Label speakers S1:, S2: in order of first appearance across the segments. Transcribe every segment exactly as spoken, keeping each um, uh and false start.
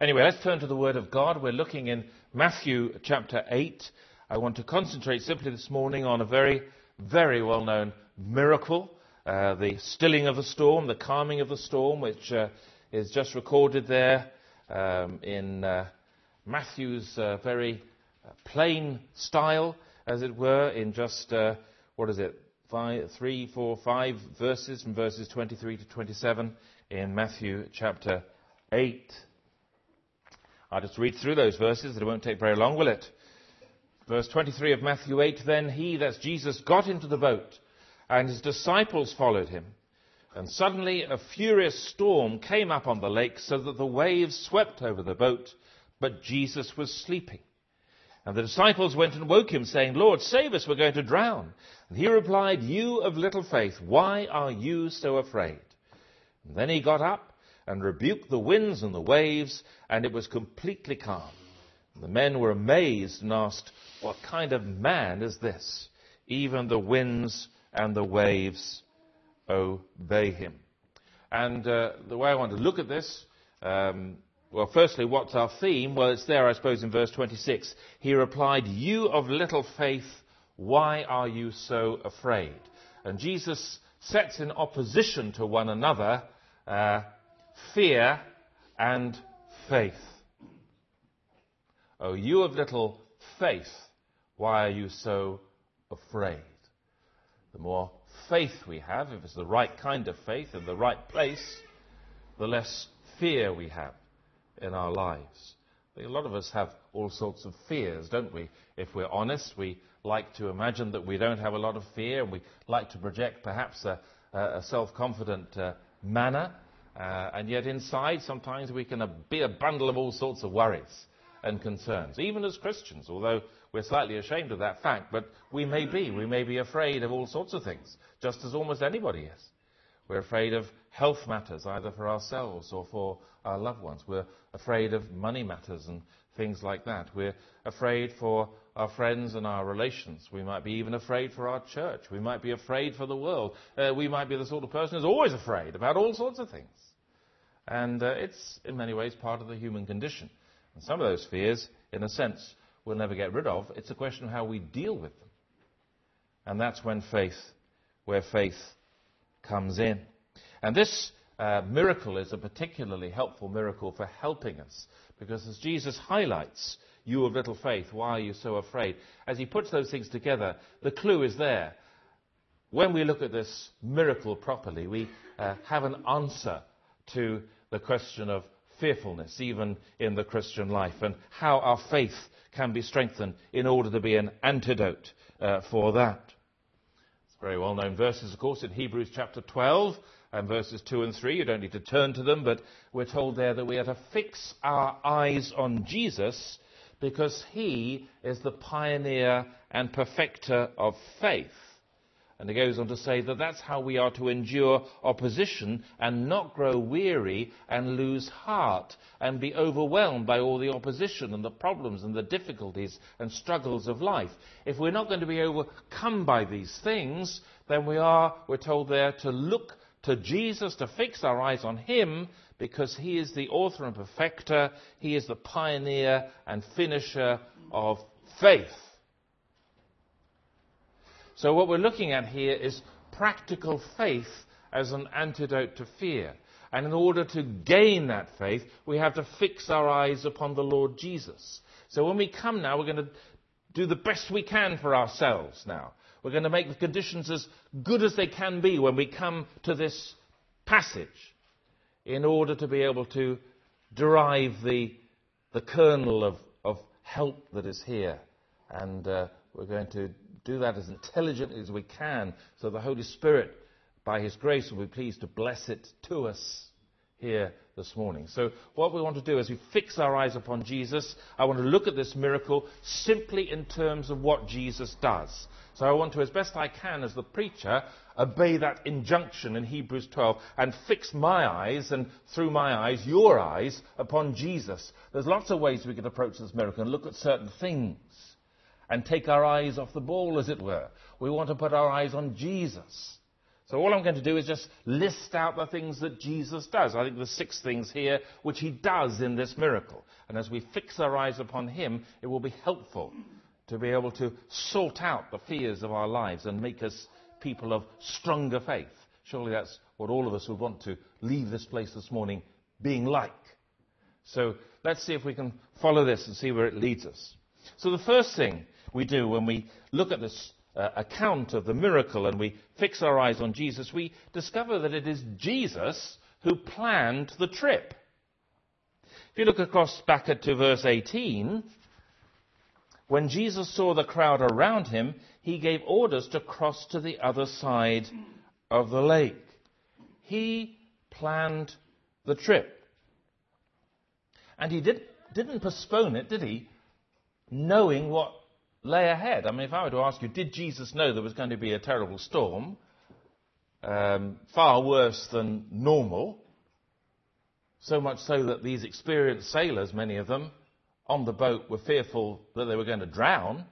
S1: Anyway, let's turn to the Word of God. We're looking in Matthew chapter eight. I want to concentrate simply this morning on a very, very well-known miracle, uh, the stilling of the storm, the calming of the storm, which uh, is just recorded there um, in uh, Matthew's uh, very plain style, as it were, in just, uh, what is it, five, three, four, five verses, from verses twenty-three to twenty-seven in Matthew chapter eight. I'll just read through those verses. It won't take very long, will it? Verse twenty-three of Matthew eight, then he, that's Jesus, got into the boat, and his disciples followed him. And suddenly a furious storm came up on the lake, so that the waves swept over the boat, but Jesus was sleeping. And the disciples went and woke him, saying, Lord, save us, we're going to drown. And he replied, you of little faith, why are you so afraid? And then he got up and rebuked the winds and the waves, and it was completely calm. And the men were amazed and asked, what kind of man is this? Even the winds and the waves obey him. And uh, the way I want to look at this, um, well, firstly, what's our theme? Well, it's there, I suppose, in verse twenty-six. He replied, you of little faith, why are you so afraid? And Jesus sets in opposition to one another uh, fear and faith. Oh, you of little faith, why are you so afraid? The more faith we have, if it's the right kind of faith in the right place, the less fear we have in our lives. A lot of us have all sorts of fears, don't we? If we're honest, we like to imagine that we don't have a lot of fear, and we like to project perhaps a, a self-confident uh, manner, uh, and yet inside sometimes we can uh, be a bundle of all sorts of worries and concerns, even as Christians, although we're slightly ashamed of that fact, but we may be. We may be afraid of all sorts of things, just as almost anybody is. We're afraid of health matters, either for ourselves or for our loved ones. We're afraid of money matters and things like that. We're afraid for our friends and our relations. We might be even afraid for our church. We might be afraid for the world. Uh, we might be the sort of person who's always afraid about all sorts of things. And uh, it's, in many ways, part of the human condition. And some of those fears, in a sense, we'll never get rid of. It's a question of how we deal with them. And that's when faith, where faith comes in. And this uh, miracle is a particularly helpful miracle for helping us, because as Jesus highlights, you of little faith, why are you so afraid? As he puts those things together, the clue is there. When we look at this miracle properly, we uh, have an answer to the question of fearfulness, even in the Christian life, and how our faith can be strengthened in order to be an antidote uh, for that. It's very well-known verses, of course, in Hebrews chapter twelve and verses two and three. You don't need to turn to them, but we're told there that we are to fix our eyes on Jesus because he is the pioneer and perfecter of faith. And it goes on to say that that's how we are to endure opposition and not grow weary and lose heart and be overwhelmed by all the opposition and the problems and the difficulties and struggles of life. If we're not going to be overcome by these things, then we are, we're told there, to look to Jesus, to fix our eyes on him, because he is the author and perfecter, he is the pioneer and finisher of faith. So what we're looking at here is practical faith as an antidote to fear. And in order to gain that faith, we have to fix our eyes upon the Lord Jesus. So when we come now, we're going to do the best we can for ourselves now. We're going to make the conditions as good as they can be when we come to this passage in order to be able to derive the, the kernel of, of help that is here. And uh, we're going to do that as intelligently as we can, so the Holy Spirit, by his grace, will be pleased to bless it to us here this morning. So what we want to do is we fix our eyes upon Jesus. I want to look at this miracle simply in terms of what Jesus does. So I want to, as best I can as the preacher, obey that injunction in Hebrews twelve and fix my eyes, and through my eyes, your eyes, upon Jesus. There's lots of ways we can approach this miracle and look at certain things and take our eyes off the ball, as it were. We want to put our eyes on Jesus. So all I'm going to do is just list out the things that Jesus does. I think there's six things here which he does in this miracle. And as we fix our eyes upon him, it will be helpful to be able to sort out the fears of our lives and make us people of stronger faith. Surely that's what all of us would want to leave this place this morning being like. So let's see if we can follow this and see where it leads us. So the first thing we do when we look at this uh, account of the miracle and we fix our eyes on Jesus, we discover that it is Jesus who planned the trip. If you look across back at to verse eighteen, when Jesus saw the crowd around him, he gave orders to cross to the other side of the lake. He planned the trip. And he did, didn't postpone it, did he? Knowing what lay ahead. I mean, if I were to ask you, did Jesus know there was going to be a terrible storm, um, far worse than normal, so much so that these experienced sailors, many of them, on the boat were fearful that they were going to drown.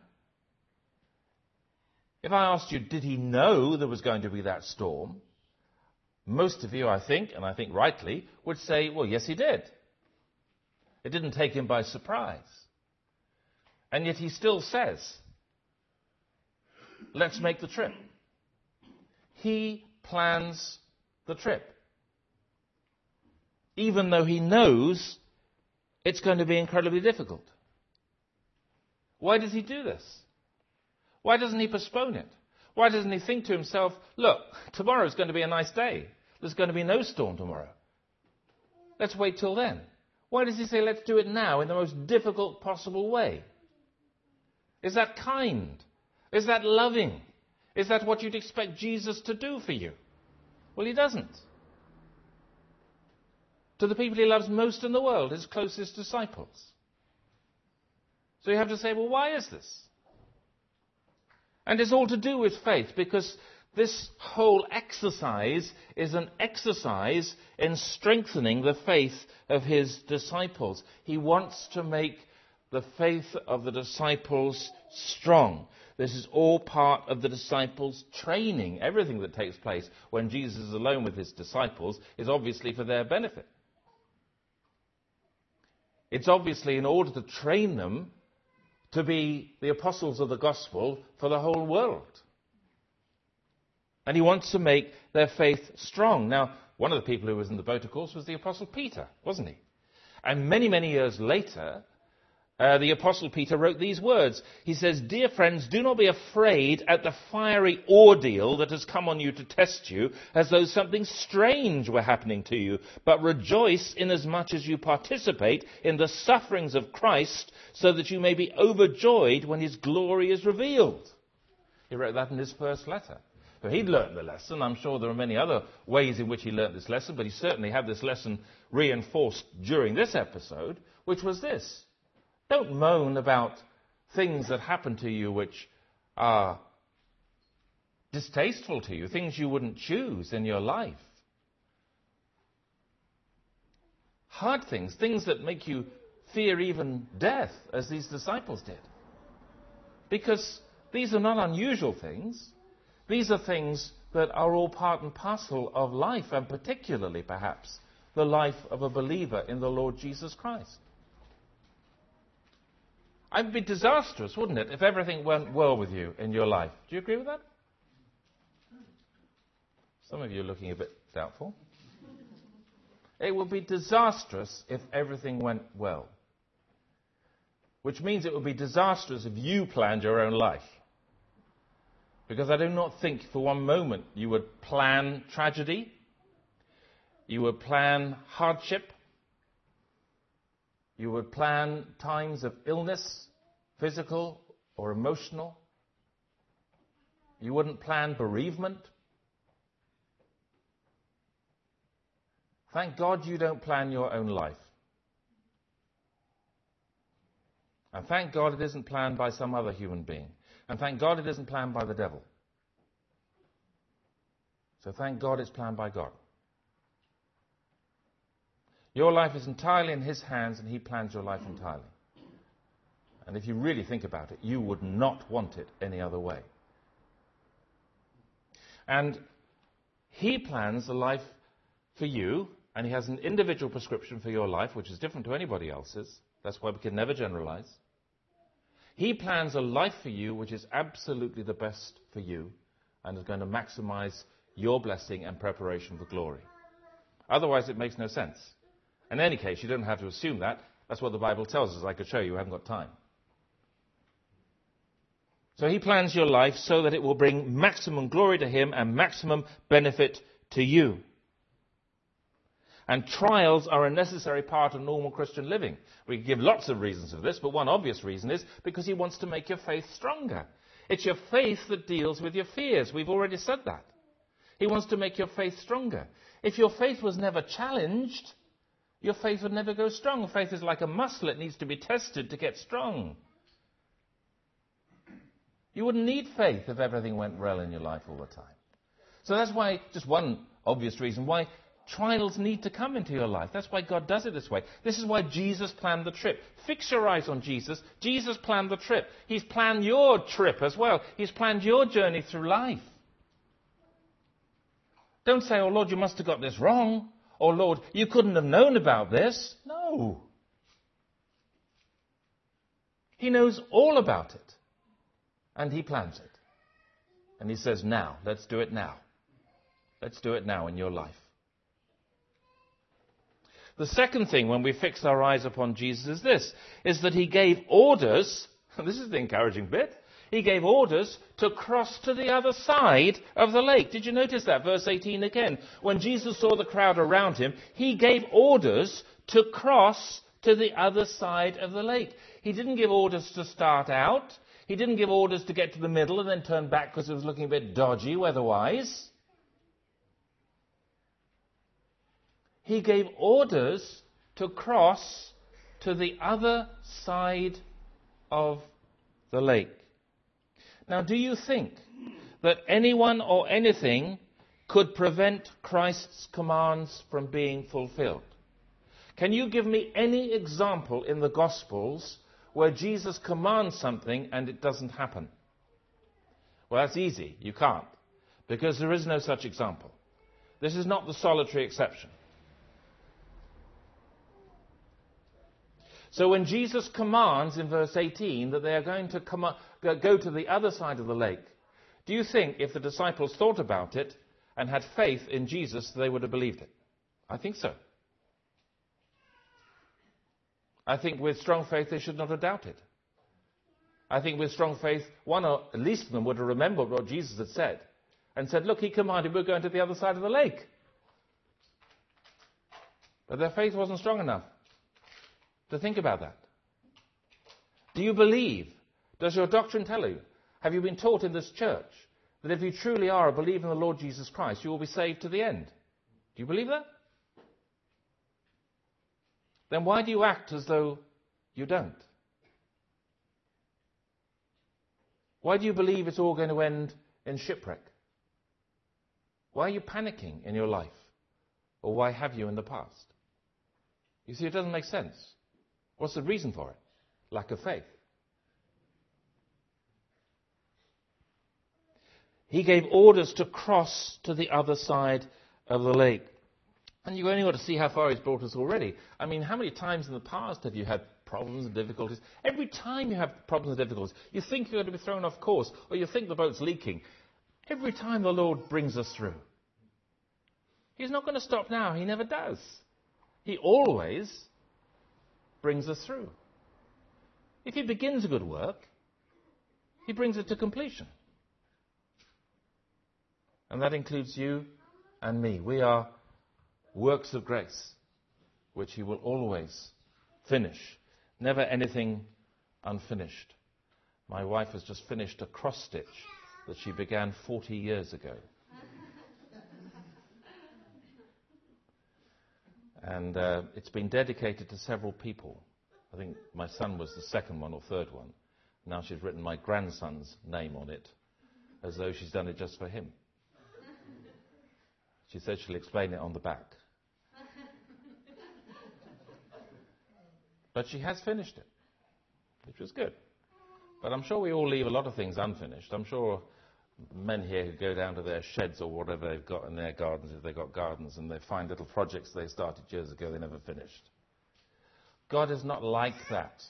S1: If I asked you, did he know there was going to be that storm? Most of you, I think, and I think rightly, would say, well, yes, he did. It didn't take him by surprise. And yet he still says, let's make the trip. He plans the trip. Even though he knows it's going to be incredibly difficult. Why does he do this? Why doesn't he postpone it? Why doesn't he think to himself, look, tomorrow's going to be a nice day. There's going to be no storm tomorrow. Let's wait till then. Why does he say, let's do it now in the most difficult possible way? Is that kind? Is that loving? Is that what you'd expect Jesus to do for you? Well, he doesn't. To the people he loves most in the world, his closest disciples. So you have to say, well, why is this? And it's all to do with faith, because this whole exercise is an exercise in strengthening the faith of his disciples. He wants to make the faith of the disciples strong. This is all part of the disciples' training. Everything that takes place when Jesus is alone with his disciples is obviously for their benefit. It's obviously in order to train them to be the apostles of the gospel for the whole world. And he wants to make their faith strong. Now, one of the people who was in the boat, of course, was the Apostle Peter, wasn't he? And many, many years later, uh, the Apostle Peter wrote these words. He says, "Dear friends, do not be afraid at the fiery ordeal that has come on you to test you, as though something strange were happening to you, but rejoice inasmuch as you participate in the sufferings of Christ, so that you may be overjoyed when his glory is revealed." He wrote that in his first letter. So he'd learnt the lesson. I'm sure there are many other ways in which he learnt this lesson, but he certainly had this lesson reinforced during this episode, which was this. Don't moan about things that happen to you which are distasteful to you, things you wouldn't choose in your life. Hard things, things that make you fear even death, as these disciples did. Because these are not unusual things. These are things that are all part and parcel of life, and particularly, perhaps, the life of a believer in the Lord Jesus Christ. It would be disastrous, wouldn't it, if everything went well with you in your life? Do you agree with that? Some of you are looking a bit doubtful. It would be disastrous if everything went well. Which means it would be disastrous if you planned your own life. Because I do not think for one moment you would plan tragedy, you would plan hardship, you would plan times of illness, physical or emotional. You wouldn't plan bereavement. Thank God you don't plan your own life. And thank God it isn't planned by some other human being. And thank God it isn't planned by the devil. So thank God it's planned by God. Your life is entirely in his hands, and he plans your life entirely. And if you really think about it, you would not want it any other way. And He plans a life for you, and he has an individual prescription for your life, which is different to anybody else's. That's why we can never generalize. He plans a life for you which is absolutely the best for you and is going to maximize your blessing and preparation for glory. Otherwise, it makes no sense. In any case, you don't have to assume that. That's what the Bible tells us. I could show you. I haven't got time. So he plans your life so that it will bring maximum glory to him and maximum benefit to you. And trials are a necessary part of normal Christian living. We can give lots of reasons for this, but one obvious reason is because he wants to make your faith stronger. It's your faith that deals with your fears. We've already said that. He wants to make your faith stronger. If your faith was never challenged, your faith would never go strong. Faith is like a muscle. It needs to be tested to get strong. You wouldn't need faith if everything went well in your life all the time. So that's why, just one obvious reason, why trials need to come into your life. That's why God does it this way. This is why Jesus planned the trip. Fix your eyes on Jesus. Jesus planned the trip. He's planned your trip as well. He's planned your journey through life. Don't say, oh Lord, you must have got this wrong. Or Lord, you couldn't have known about this. No. He knows all about it. And he plans it. And he says, now, let's do it now. Let's do it now in your life. The second thing when we fix our eyes upon Jesus is this, is that he gave orders, and this is the encouraging bit, he gave orders to cross to the other side of the lake. Did you notice that? Verse eighteen again. When Jesus saw the crowd around him, he gave orders to cross to the other side of the lake. He didn't give orders to start out. He didn't give orders to get to the middle and then turn back because it was looking a bit dodgy weather-wise. He gave orders to cross to the other side of the lake. Now, do you think that anyone or anything could prevent Christ's commands from being fulfilled? Can you give me any example in the Gospels where Jesus commands something and it doesn't happen? Well, that's easy. You can't. Because there is no such example. This is not the solitary exception. So when Jesus commands in verse eighteen that they are going to come up, go to the other side of the lake, do you think if the disciples thought about it and had faith in Jesus, they would have believed it? I think so. I think with strong faith they should not have doubted. I think with strong faith, one or at least of them would have remembered what Jesus had said and said, look, he commanded we're going to the other side of the lake. But their faith wasn't strong enough to think about that. Do you believe? Does your doctrine tell you? Have you been taught in this church that if you truly are a believer in the Lord Jesus Christ, you will be saved to the end? Do you believe that? Then why do you act as though you don't? Why do you believe it's all going to end in shipwreck? Why are you panicking in your life? Or why have you in the past? You see, it doesn't make sense. What's the reason for it? Lack of faith. He gave orders to cross to the other side of the lake. And you've only got to see how far he's brought us already. I mean, how many times in the past have you had problems and difficulties? Every time you have problems and difficulties, you think you're going to be thrown off course, or you think the boat's leaking. Every time the Lord brings us through. He's not going to stop now. He never does. He always brings us through. If he begins a good work, he brings it to completion. And that includes you and me. We are works of grace, which he will always finish. Never anything unfinished. My wife has just finished a cross stitch that she began forty years ago. And uh, it's been dedicated to several people. I think my son was the second one or third one. Now she's written my grandson's name on it, as though she's done it just for him. She said she'll explain it on the back. But she has finished it, which was good. But I'm sure we all leave a lot of things unfinished. I'm sure men here who go down to their sheds or whatever they've got in their gardens, if they've got gardens, and they find little projects they started years ago they never finished. God is not like that.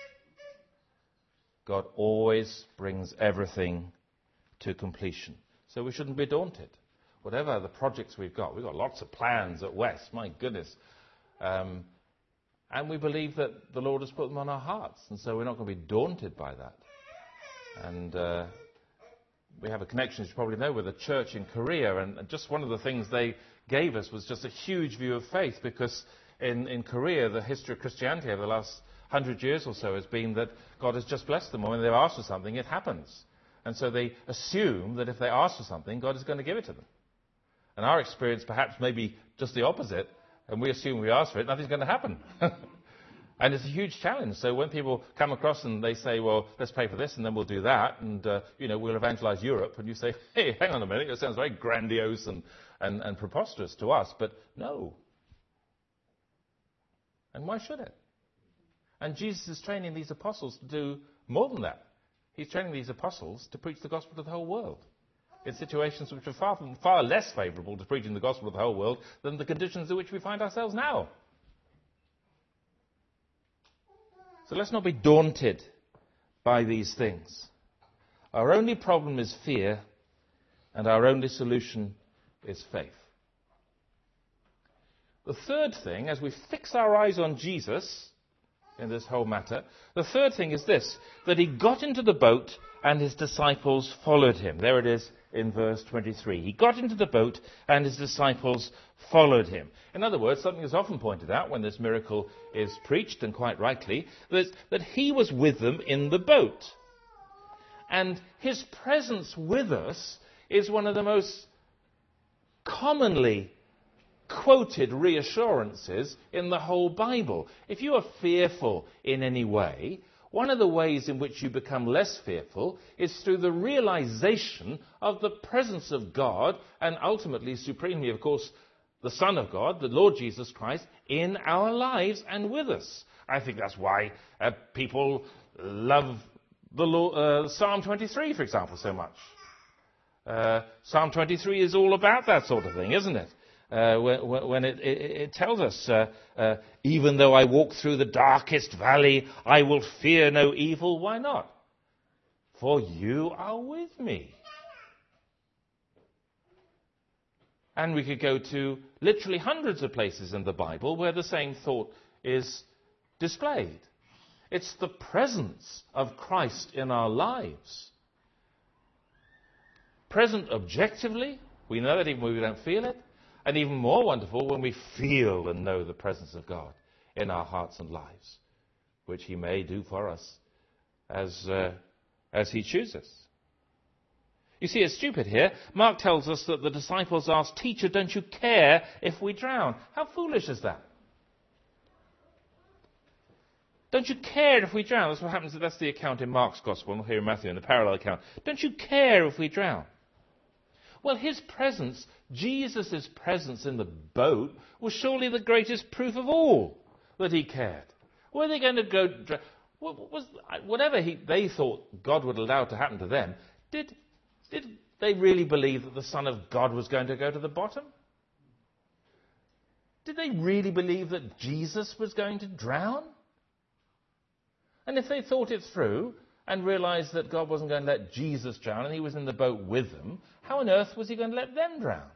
S1: God always brings everything to completion. So we shouldn't be daunted. Whatever the projects we've got, we've got lots of plans at West, my goodness. Um, and we believe that the Lord has put them on our hearts, and so we're not going to be daunted by that. And uh, we have a connection, as you probably know, with a church in Korea, and just one of the things they gave us was just a huge view of faith, because in, in Korea, the history of Christianity over the last hundred years or so has been that God has just blessed them, and when they've asked for something, it happens. And so they assume that if they ask for something, God is going to give it to them. And our experience perhaps may be just the opposite, and we assume we ask for it, nothing's going to happen. And it's a huge challenge. So when people come across and they say, well, let's pray for this and then we'll do that, and uh, you know, we'll evangelize Europe, and you say, hey, hang on a minute, it sounds very grandiose and, and, and preposterous to us, but no. And why should it? And Jesus is training these apostles to do more than that. He's training these apostles to preach the gospel to the whole world in situations which are far, from, far less favourable to preaching the gospel to the whole world than the conditions in which we find ourselves now. So let's not be daunted by these things. Our only problem is fear, and our only solution is faith. The third thing, as we fix our eyes on Jesus in this whole matter, the third thing is this, that he got into the boat and his disciples followed him. There it is in verse twenty-three. He got into the boat and his disciples followed him. In other words, something is often pointed out when this miracle is preached, and quite rightly, that, that he was with them in the boat. And his presence with us is one of the most commonly quoted reassurances in the whole Bible. If you are fearful in any way, one of the ways in which you become less fearful is through the realization of the presence of God, and ultimately, supremely, of course, the Son of God, the Lord Jesus Christ, in our lives and with us. I think that's why uh, people love the uh, Psalm twenty-three, for example, so much. Uh, Psalm twenty-three is all about that sort of thing, isn't it? Uh, when, when it, it, it tells us, uh, uh, even though I walk through the darkest valley, I will fear no evil. Why not? For you are with me. And we could go to literally hundreds of places in the Bible where the same thought is displayed. It's the presence of Christ in our lives. Present objectively, we know that even when we don't feel it, and even more wonderful when we feel and know the presence of God in our hearts and lives, which he may do for us as, uh, as he chooses. You see, it's stupid here. Mark tells us that the disciples asked, "Teacher, don't you care if we drown?" How foolish is that? Don't you care if we drown? That's what happens. That's the account in Mark's Gospel, not here in Matthew, in the parallel account. Don't you care if we drown? Well, his presence, Jesus' presence in the boat, was surely the greatest proof of all that he cared. Were they going to go... Was, whatever he, they thought God would allow to happen to them, did, did they really believe that the Son of God was going to go to the bottom? Did they really believe that Jesus was going to drown? And if they thought it through and realized that God wasn't going to let Jesus drown and he was in the boat with them, how on earth was he going to let them drown?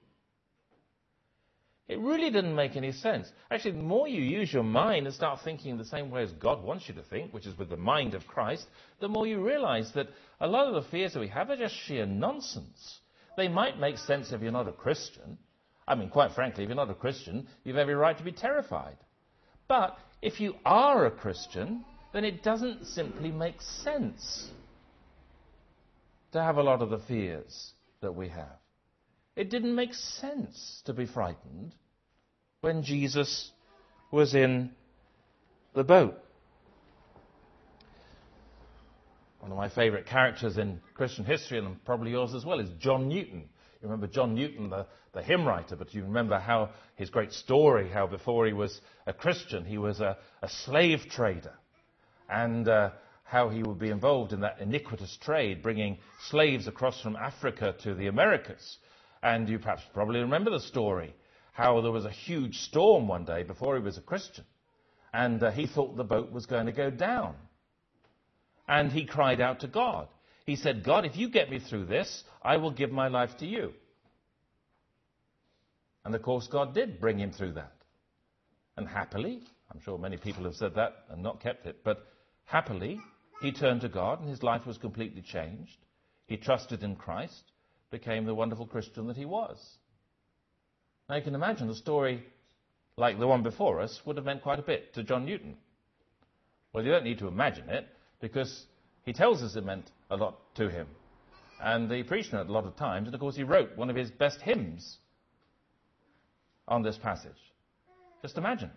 S1: It really didn't make any sense. Actually, the more you use your mind and start thinking the same way as God wants you to think, which is with the mind of Christ, the more you realize that a lot of the fears that we have are just sheer nonsense. They might make sense if you're not a Christian. I mean, quite frankly, if you're not a Christian, you've every right to be terrified. But if you are a Christian, then it doesn't simply make sense to have a lot of the fears that we have. It didn't make sense to be frightened when Jesus was in the boat. One of my favourite characters in Christian history, and probably yours as well, is John Newton. You remember John Newton, the, the hymn writer, but you remember how his great story, how before he was a Christian, he was a, a slave trader. And uh, how he would be involved in that iniquitous trade, bringing slaves across from Africa to the Americas. And you perhaps probably remember the story, how there was a huge storm one day before he was a Christian. And uh, he thought the boat was going to go down. And he cried out to God. He said, God, if you get me through this, I will give my life to you. And of course, God did bring him through that. And happily, I'm sure many people have said that and not kept it, but happily, he turned to God and his life was completely changed. He trusted in Christ, became the wonderful Christian that he was. Now you can imagine a story like the one before us would have meant quite a bit to John Newton. Well, you don't need to imagine it, because he tells us it meant a lot to him. And he preached on it a lot of times, and of course he wrote one of his best hymns on this passage. Just imagine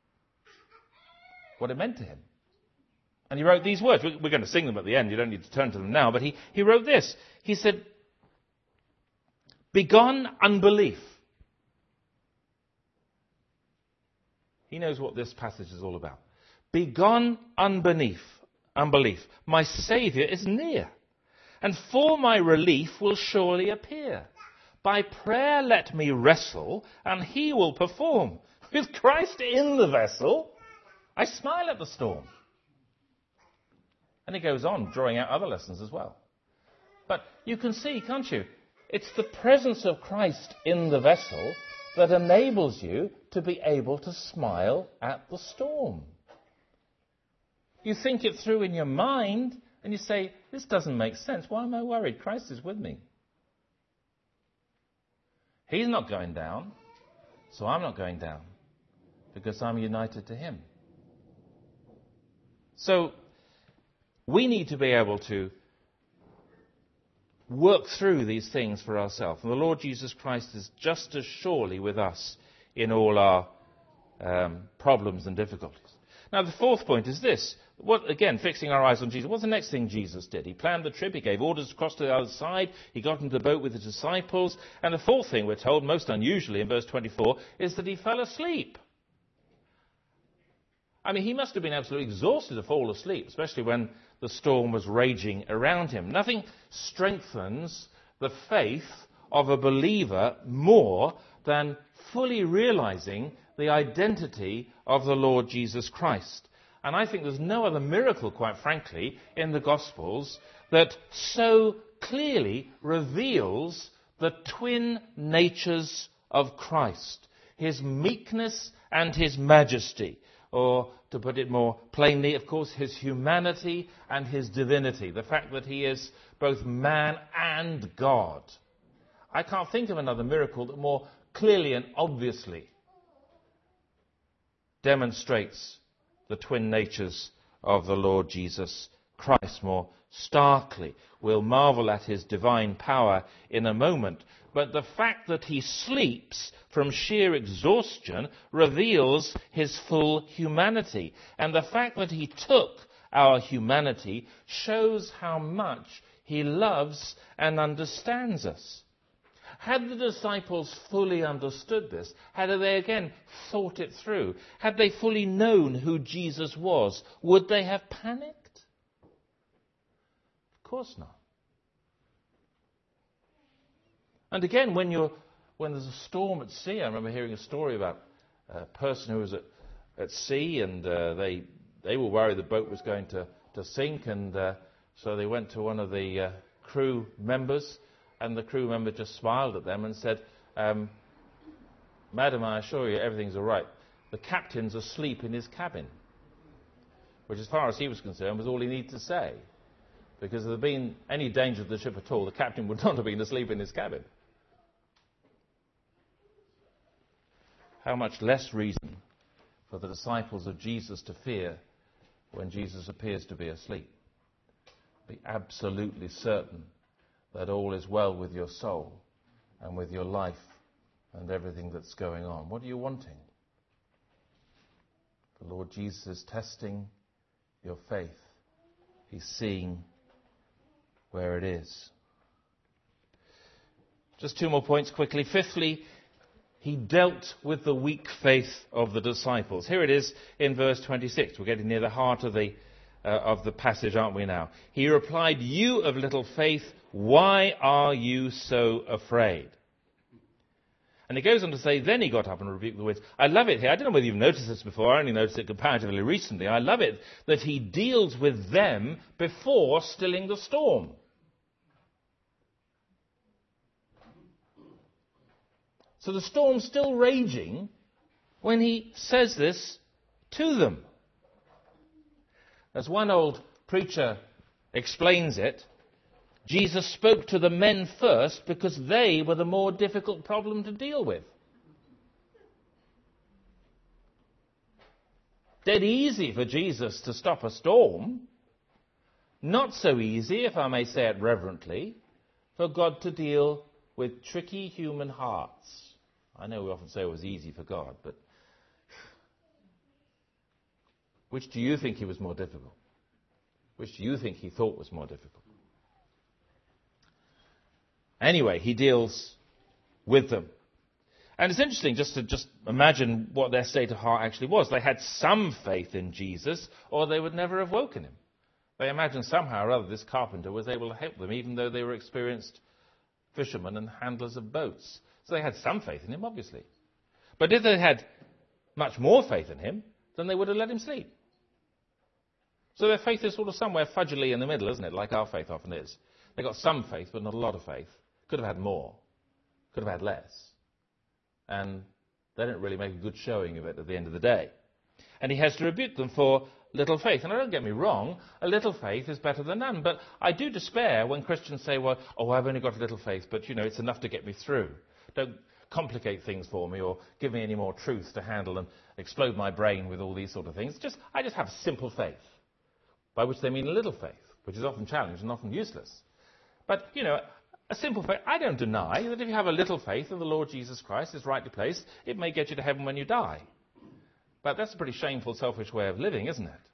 S1: what it meant to him. And he wrote these words. We're going to sing them at the end. You don't need to turn to them now. But he, he wrote this. He said, "Begone unbelief." He knows what this passage is all about. "Begone unbelief. Unbelief. My Saviour is near, and for my relief will surely appear. By prayer let me wrestle, and he will perform. With Christ in the vessel, I smile at the storm." And he goes on, drawing out other lessons as well. But you can see, can't you? It's the presence of Christ in the vessel that enables you to be able to smile at the storm. You think it through in your mind, and you say, this doesn't make sense. Why am I worried? Christ is with me. He's not going down, so I'm not going down, because I'm united to him. So we need to be able to work through these things for ourselves. And the Lord Jesus Christ is just as surely with us in all our um, problems and difficulties. Now, the fourth point is this. What, again, fixing our eyes on Jesus. What's the next thing Jesus did? He planned the trip. He gave orders to cross to the other side. He got into the boat with his disciples. And the fourth thing we're told, most unusually in verse twenty-four, is that he fell asleep. I mean, he must have been absolutely exhausted to fall asleep, especially when the storm was raging around him. Nothing strengthens the faith of a believer more than fully realizing the identity of the Lord Jesus Christ. And I think there's no other miracle, quite frankly, in the Gospels that so clearly reveals the twin natures of Christ, his meekness and his majesty. Or, to put it more plainly, of course, his humanity and his divinity. The fact that he is both man and God. I can't think of another miracle that more clearly and obviously demonstrates the twin natures of the Lord Jesus Christ. More starkly, we'll marvel at his divine power in a moment. But the fact that he sleeps from sheer exhaustion reveals his full humanity. And the fact that he took our humanity shows how much he loves and understands us. Had the disciples fully understood this, had they again thought it through, had they fully known who Jesus was, would they have panicked? Of course not. And again, when you're when there's a storm at sea, I remember hearing a story about a person who was at, at sea, and uh, they they were worried the boat was going to, to sink, and uh, so they went to one of the uh, crew members, and the crew member just smiled at them and said, um, "Madam, I assure you everything's all right. The captain's asleep in his cabin." Which, as far as he was concerned, was all he needed to say. Because if there had been any danger to the ship at all, the captain would not have been asleep in his cabin. How much less reason for the disciples of Jesus to fear when Jesus appears to be asleep. Be absolutely certain that all is well with your soul and with your life and everything that's going on. What are you wanting? The Lord Jesus is testing your faith. He's seeing where it is. Just two more points quickly. Fifthly, he dealt with the weak faith of the disciples. Here it is in verse twenty-six. We're getting near the heart of the uh, of the passage, aren't we now? He replied, "You of little faith, why are you so afraid?" And he goes on to say, then he got up and rebuked the winds. I love it here. I don't know whether you've noticed this before. I only noticed it comparatively recently. I love it that he deals with them before stilling the storm. So the storm's still raging when he says this to them. As one old preacher explains it, Jesus spoke to the men first because they were the more difficult problem to deal with. Dead easy for Jesus to stop a storm. Not so easy, if I may say it reverently, for God to deal with tricky human hearts. I know we often say it was easy for God, but which do you think he was more difficult? Which do you think he thought was more difficult? Anyway, he deals with them. And it's interesting just to just imagine what their state of heart actually was. They had some faith in Jesus, or they would never have woken him. They imagined somehow or other this carpenter was able to help them, even though they were experienced fishermen and handlers of boats. So they had some faith in him, obviously. But if they had much more faith in him, then they would have let him sleep. So their faith is sort of somewhere fudgily in the middle, isn't it? Like our faith often is. They got some faith, but not a lot of faith. Could have had more. Could have had less. And they didn't really make a good showing of it at the end of the day. And he has to rebuke them for little faith. And don't get me wrong, a little faith is better than none. But I do despair when Christians say, well, oh, I've only got a little faith, but, you know, it's enough to get me through. Don't complicate things for me or give me any more truth to handle and explode my brain with all these sort of things. Just I just have simple faith, by which they mean a little faith, which is often challenged and often useless. But, you know, a simple faith, I don't deny that if you have a little faith in the Lord Jesus Christ is rightly placed, it may get you to heaven when you die. But that's a pretty shameful, selfish way of living, isn't it?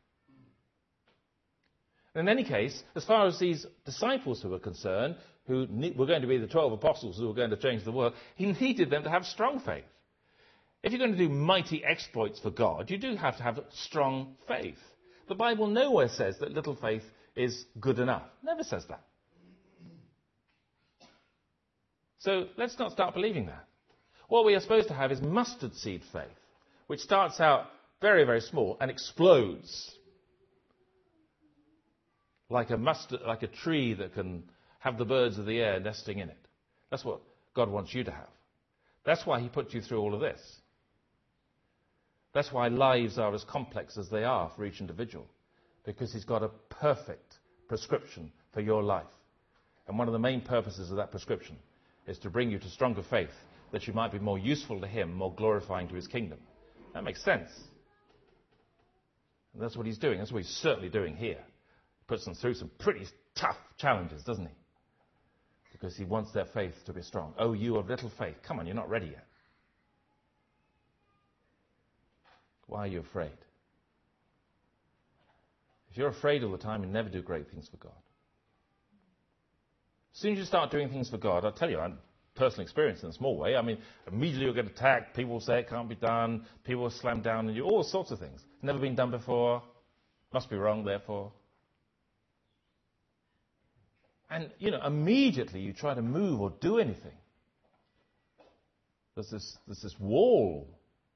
S1: In any case, as far as these disciples who were concerned, who were going to be the twelve apostles who were going to change the world, he needed them to have strong faith. If you're going to do mighty exploits for God, you do have to have strong faith. The Bible nowhere says that little faith is good enough. It never says that. So let's not start believing that. What we are supposed to have is mustard seed faith, which starts out very, very small and explodes like a mustard, like a tree that can have the birds of the air nesting in it. That's what God wants you to have. That's why he put you through all of this. That's why lives are as complex as they are for each individual, because he's got a perfect prescription for your life. And one of the main purposes of that prescription is to bring you to stronger faith, that you might be more useful to him, more glorifying to his kingdom. That makes sense. And that's what he's doing. That's what he's certainly doing here. He puts them through some pretty tough challenges, doesn't he? Because he wants their faith to be strong. Oh, you of little faith. Come on, you're not ready yet. Why are you afraid? If you're afraid all the time, you never do great things for God. As soon as you start doing things for God, I'll tell you, I'm personal experience in a small way. I mean, immediately you'll get attacked. People will say it can't be done. People will slam down on you. All sorts of things. Never been done before. Must be wrong, therefore. And, you know, immediately you try to move or do anything. There's this, there's this wall.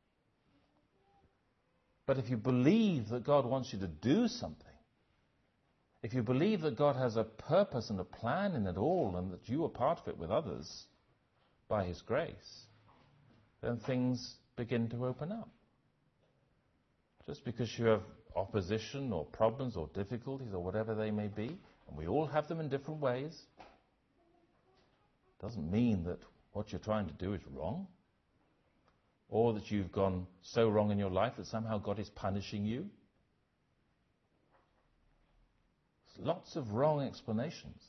S1: But if you believe that God wants you to do something, if you believe that God has a purpose and a plan in it all, and that you are part of it with others by his grace, then things begin to open up. Just because you have opposition or problems or difficulties or whatever they may be, and we all have them in different ways, doesn't mean that what you're trying to do is wrong, or that you've gone so wrong in your life that somehow God is punishing you. Lots of wrong explanations.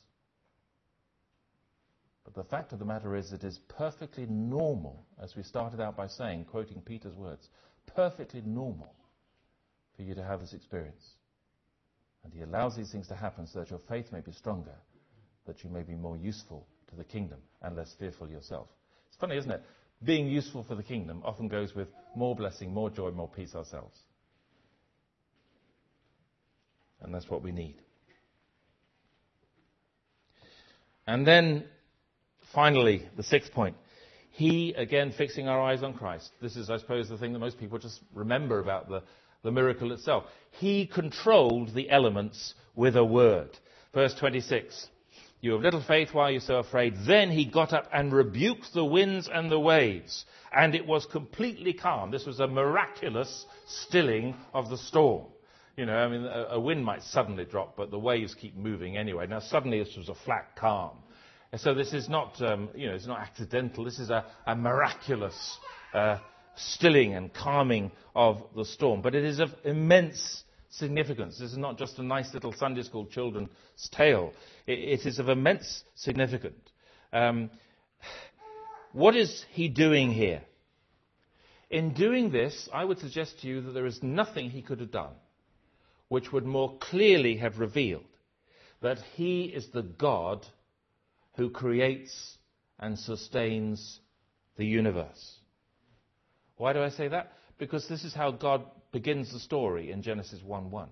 S1: But the fact of the matter is, it is perfectly normal, as we started out by saying, quoting Peter's words, perfectly normal for you to have this experience. And he allows these things to happen so that your faith may be stronger, that you may be more useful to the kingdom and less fearful yourself. It's funny, isn't it? Being useful for the kingdom often goes with more blessing, more joy, more peace ourselves. And that's what we need. And then, finally, the sixth point. He, again, fixing our eyes on Christ. This is, I suppose, the thing that most people just remember about the, the miracle itself. He controlled the elements with a word. Verse twenty-six. You have little faith, why are you so afraid? Then he got up and rebuked the winds and the waves, and it was completely calm. This was a miraculous stilling of the storm. You know, I mean, a, a wind might suddenly drop, but the waves keep moving anyway. Now, suddenly this was a flat calm. And so this is not, um, you know, it's not accidental. This is a, a miraculous uh, stilling and calming of the storm. But it is of immense significance. This is not just a nice little Sunday school children's tale. It, it is of immense significance. Um, what is he doing here? In doing this, I would suggest to you that there is nothing he could have done which would more clearly have revealed that he is the God who creates and sustains the universe. Why do I say that? Because this is how God begins the story in Genesis one one.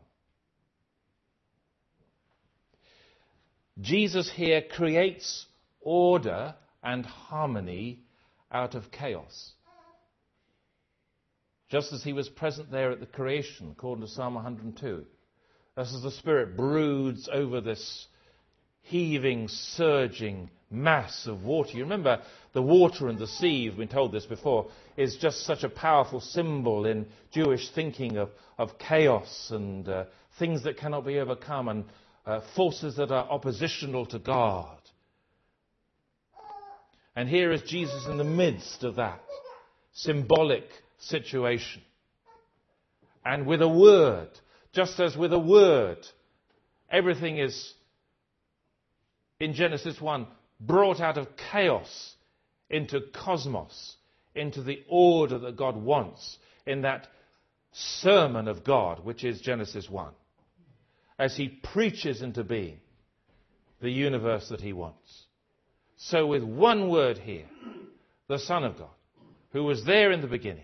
S1: Jesus here creates order and harmony out of chaos. Just as he was present there at the creation, according to Psalm one hundred two. Just as the Spirit broods over this heaving, surging mass of water. You remember the water and the sea, you've been told this before, is just such a powerful symbol in Jewish thinking of, of chaos and uh, things that cannot be overcome and uh, forces that are oppositional to God. And here is Jesus in the midst of that symbolic situation. And with a word, just as with a word, everything is, in Genesis one, brought out of chaos into cosmos, into the order that God wants in that sermon of God, which is Genesis one, as he preaches into being the universe that he wants. So with one word here, the Son of God, who was there in the beginning,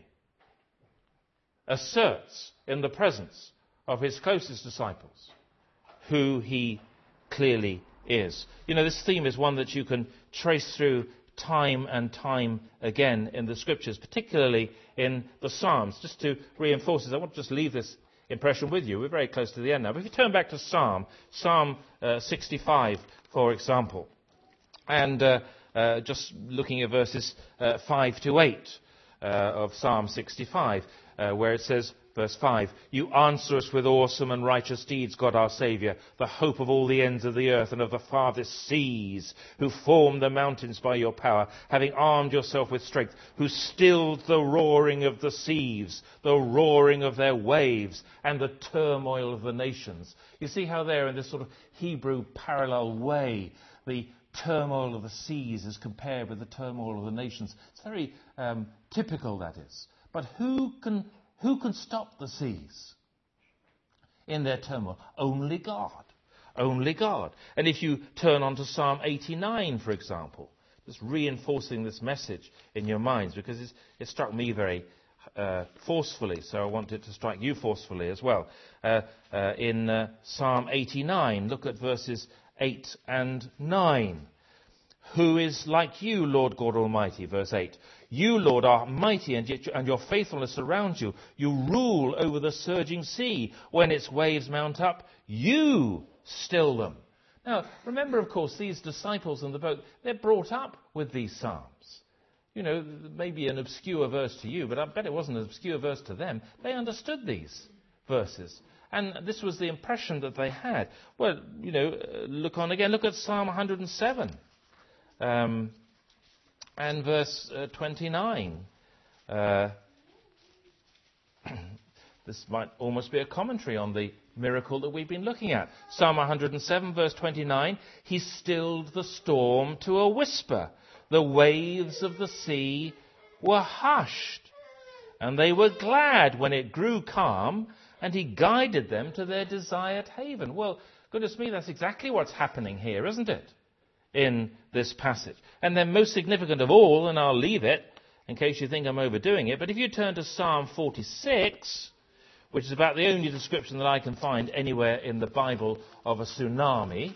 S1: asserts in the presence of his closest disciples who he clearly is. You know, this theme is one that you can trace through time and time again in the Scriptures, particularly in the Psalms. Just to reinforce this, I want to just leave this impression with you. We're very close to the end now. But if you turn back to Psalm, Psalm uh, sixty-five, for example, and uh, uh, just looking at verses uh, five to eight uh, of Psalm sixty-five, uh, where it says, verse five, you answer us with awesome and righteous deeds, God our Saviour, the hope of all the ends of the earth and of the farthest seas, who formed the mountains by your power, having armed yourself with strength, who stilled the roaring of the seas, the roaring of their waves, and the turmoil of the nations. You see how there, in this sort of Hebrew parallel way, the turmoil of the seas is compared with the turmoil of the nations. It's very um, typical, that is. But who can Who can stop the seas in their turmoil? Only God. Only God. And if you turn on to Psalm eighty-nine, for example, just reinforcing this message in your minds, because it's, it struck me very uh, forcefully, so I want it to strike you forcefully as well. Uh, uh, in uh, Psalm eighty-nine, look at verses eight and nine. Who is like you, Lord God Almighty? Verse eight. You, Lord, are mighty, and, yet, and your faithfulness surrounds you. You rule over the surging sea. When its waves mount up, you still them. Now, remember, of course, these disciples in the boat, they're brought up with these psalms. You know, maybe an obscure verse to you, but I bet it wasn't an obscure verse to them. They understood these verses. And this was the impression that they had. Well, you know, look on again. Look at Psalm one hundred seven. Um, and verse uh, twenty-nine. Uh, this might almost be a commentary on the miracle that we've been looking at. Psalm one hundred seven, verse twenty-nine. He stilled the storm to a whisper. The waves of the sea were hushed, and they were glad when it grew calm, and he guided them to their desired haven. Well, goodness me, that's exactly what's happening here, isn't it? In this passage. And then most significant of all, and I'll leave it in case you think I'm overdoing it, but if you turn to Psalm forty-six, which is about the only description that I can find anywhere in the Bible of a tsunami.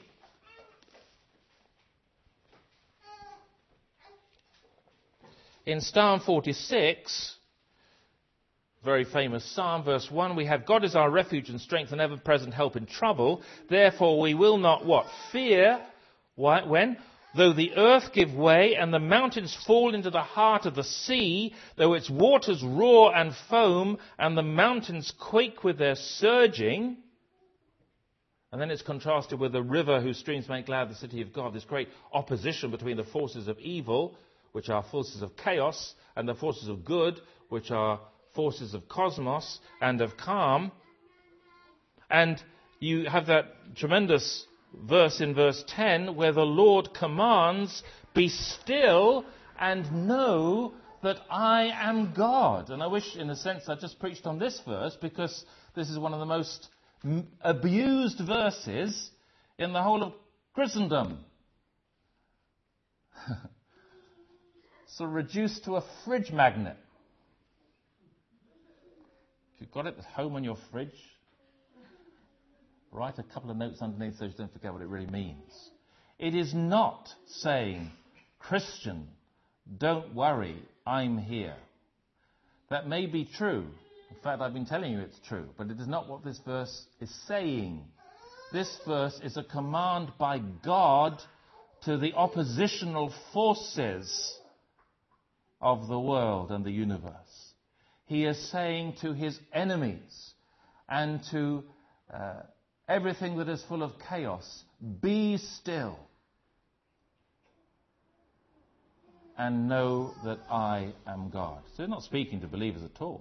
S1: In Psalm forty-six, very famous psalm, verse one, we have, God is our refuge and strength and ever-present help in trouble. Therefore we will not, what? Fear. Why? When? Though the earth give way and the mountains fall into the heart of the sea, though its waters roar and foam and the mountains quake with their surging. And then it's contrasted with the river whose streams make glad the city of God. This great opposition between the forces of evil, which are forces of chaos, and the forces of good, which are forces of cosmos and of calm. And you have that tremendous verse in verse ten where the Lord commands, be still and know that I am God. And I wish, in a sense, I just preached on this verse because this is one of the most m- abused verses in the whole of Christendom. So reduced to a fridge magnet. If you've got it at home on your fridge, write a couple of notes underneath so you don't forget what it really means. It is not saying, Christian, don't worry, I'm here. That may be true. In fact, I've been telling you it's true, but it is not what this verse is saying. This verse is a command by God to the oppositional forces of the world and the universe. He is saying to his enemies and to uh, everything that is full of chaos, be still and know that I am God. So he's not speaking to believers at all.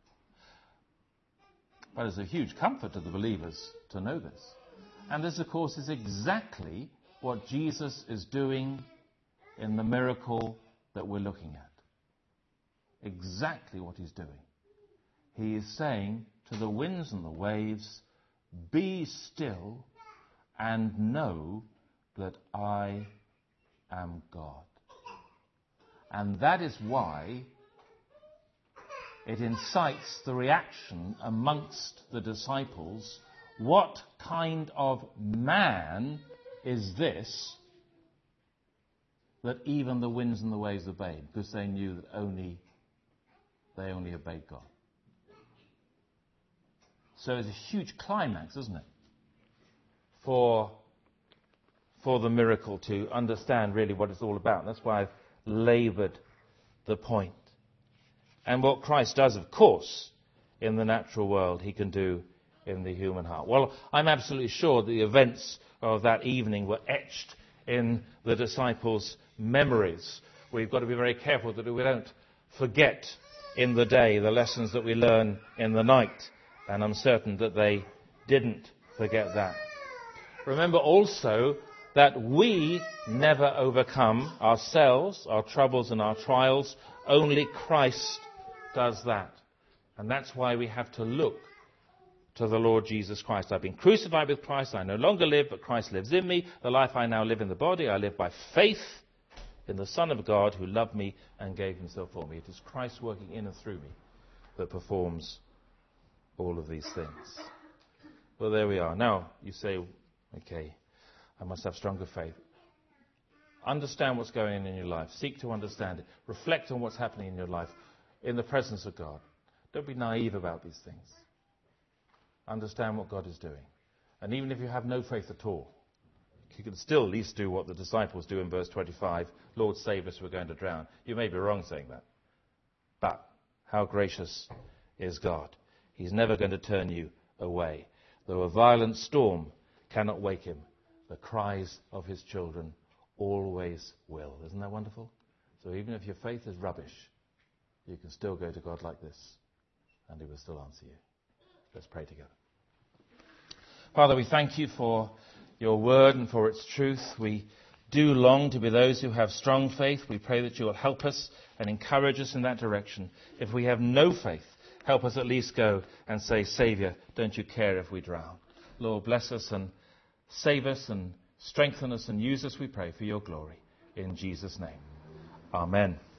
S1: But it's a huge comfort to the believers to know this. And this, of course, is exactly what Jesus is doing in the miracle that we're looking at. Exactly what he's doing. He is saying to the winds and the waves, be still and know that I am God. And that is why it incites the reaction amongst the disciples. What kind of man is this that even the winds and the waves obeyed? Because they knew that only they only obeyed God. So it's a huge climax, isn't it, for, for the miracle to understand really what it's all about. That's why I've laboured the point. And what Christ does, of course, in the natural world, he can do in the human heart. Well, I'm absolutely sure the events of that evening were etched in the disciples' memories. We've got to be very careful that we don't forget in the day the lessons that we learn in the night. And I'm certain that they didn't forget that. Remember also that we never overcome ourselves, our troubles and our trials. Only Christ does that. And that's why we have to look to the Lord Jesus Christ. I've been crucified with Christ. I no longer live, but Christ lives in me. The life I now live in the body, I live by faith in the Son of God who loved me and gave himself for me. It is Christ working in and through me that performs all of these things. Well, there we are. Now, you say, okay, I must have stronger faith. Understand what's going on in your life. Seek to understand it. Reflect on what's happening in your life in the presence of God. Don't be naive about these things. Understand what God is doing. And even if you have no faith at all, you can still at least do what the disciples do in verse twenty-five. Lord, save us, we're going to drown. You may be wrong saying that. But how gracious is God. He's never going to turn you away. Though a violent storm cannot wake him, the cries of his children always will. Isn't that wonderful? So even if your faith is rubbish, you can still go to God like this, and he will still answer you. Let's pray together. Father, we thank you for your word and for its truth. We do long to be those who have strong faith. We pray that you will help us and encourage us in that direction. If we have no faith, help us at least go and say, Saviour, don't you care if we drown? Lord, bless us and save us and strengthen us and use us, we pray, for your glory. In Jesus' name. Amen.